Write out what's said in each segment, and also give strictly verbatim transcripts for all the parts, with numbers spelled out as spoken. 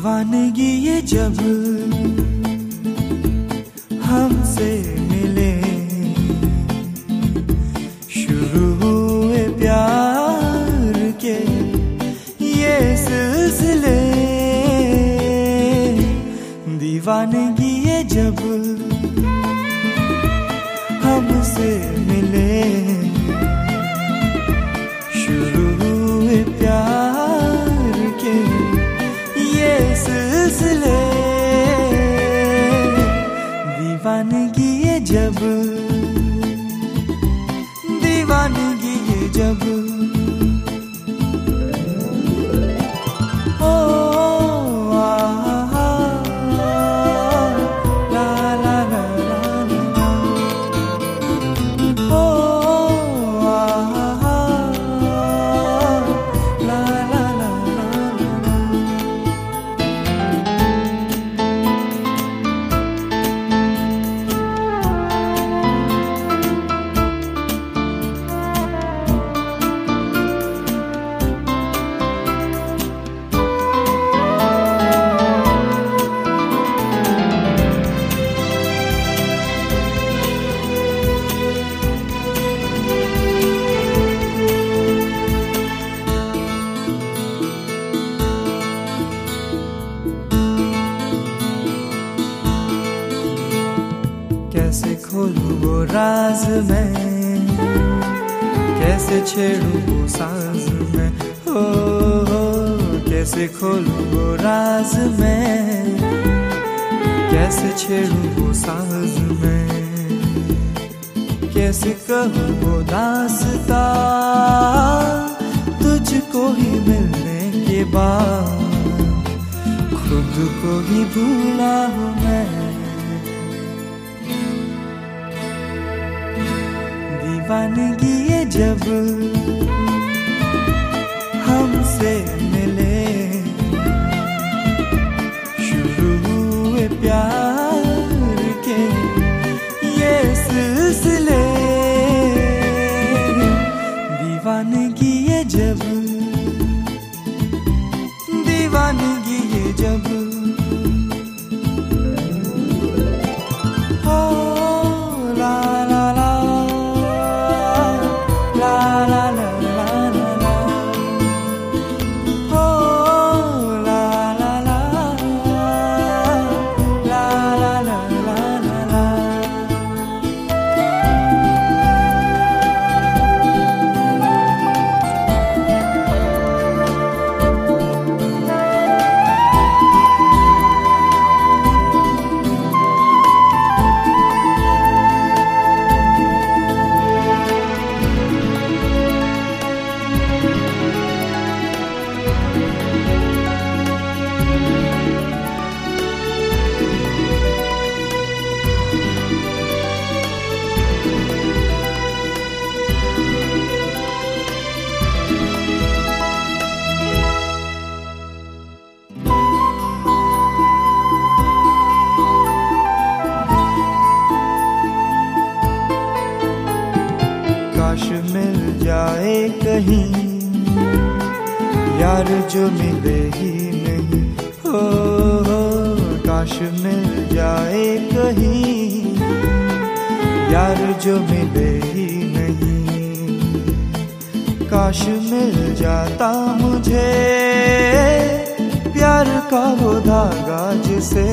दीवानगी ये जब हमसे मिले, शुरू हुए प्यार के ये सिलसिले। दीवानगी ये जब हमसे मिले, शुरू हुए प्यार के ये सिलसिले। दीवानगी ये जब, दीवानगी ये जब, ओ आ, आ, ला ला ला ला ला, ओ आ, आ, ला ला ला ला ला। कैसे खोलूं वो राज मैं, कैसे छेड़ूं वो साज मैं, हो, हो कैसे खोलूं वो राज मैं, कैसे छेड़ूं वो साज मैं। कैसे कहूँ वो दास्तां तुझको ही मिलने के बाद, खुद को ही भूला हूँ मैं। दीवानगी ये जब हमसे मिले, शुरू हुए प्यार के ये सिलसिले। दीवानगी ये जब, दीवानगी ये जब, ओ ला ला ला ला ला ला ला ला ला, ओ ला ला ला ला ला ला ला ला। काश मिल जाए कहीं यार जो मिले ही नहीं, हो, हो काश मिल जाए कहीं यार जो मिले ही नहीं। काश मिल जाता मुझे प्यार का वो धागा जिसे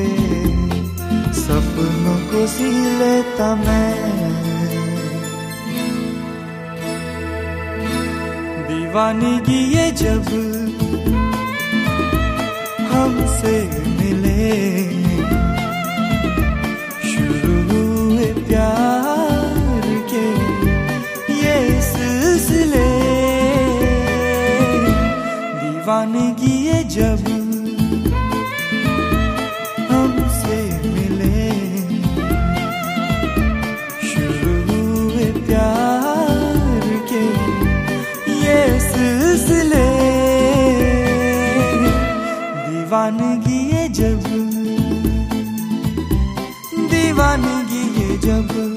सपनों को सी लेता मैं। दीवानगी ये जब हमसे मिले, शुरू हुए प्यार के ये सिलसिले। दीवानगी ये जब हमसे मिले, शुरू हुए प्यार के ये सिलसिले। दीवानगी ये जब, दीवानगी ये जब।